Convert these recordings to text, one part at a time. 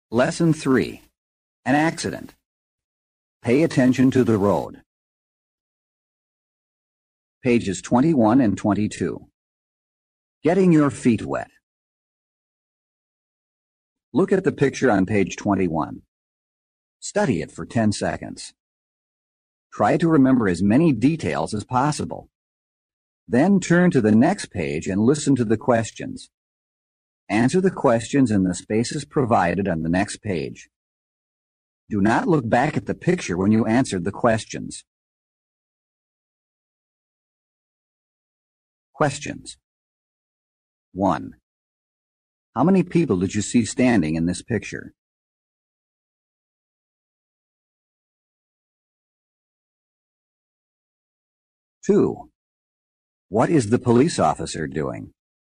Lesson 3. An accident. Pay attention to the road. Pages 21 and 22. Getting your feet wet. Look at the picture on page 21. Study it for 10 seconds. Try to remember as many details as possible. Then turn to the next page and listen to the questions. Answer the questions in the spaces provided on the next page. Do not look back at the picture when you answered the questions. Questions. 1. How many people did you see standing in this picture? 2. What is the police officer doing?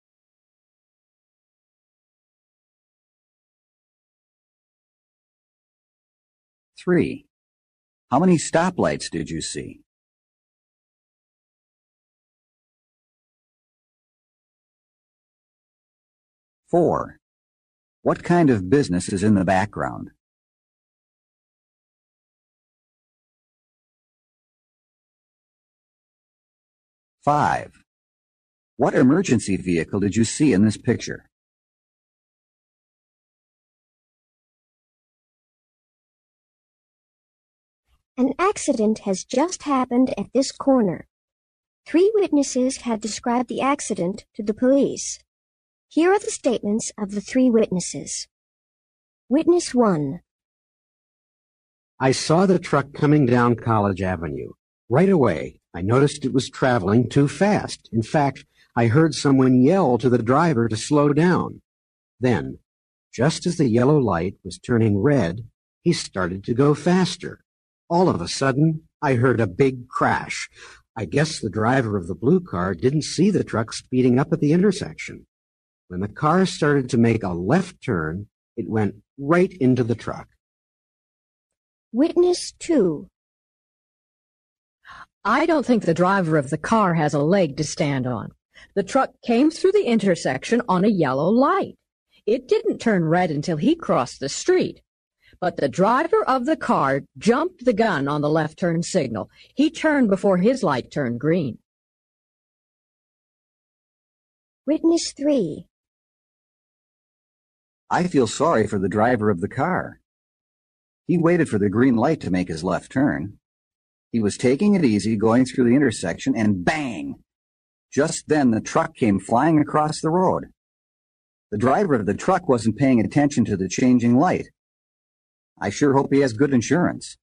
3. How many stoplights did you see? 4. What kind of business is in the background? 5. What emergency vehicle did you see in this picture? An accident has just happened at this corner. 3 witnesses have described the accident to the police. Here are the statements of the 3 witnesses. Witness 1. I saw the truck coming down College Avenue. Right away, I noticed it was traveling too fast. In fact, I heard someone yell to the driver to slow down. Then, just as the yellow light was turning red, he started to go faster. All of a sudden, I heard a big crash. I guess the driver of the blue car didn't see the truck speeding up at the intersection. When the car started to make a left turn, it went right into the truck. Witness 2. I don't think the driver of the car has a leg to stand on. The truck came through the intersection on a yellow light. It didn't turn red until he crossed the street. But the driver of the car jumped the gun on the left turn signal. He turned before his light turned green. Witness 3. I feel sorry for the driver of the car. He waited for the green light to make his left turn. He was taking it easy going through the intersection and bang! Just then the truck came flying across the road. The driver of the truck wasn't paying attention to the changing light. I sure hope he has good insurance.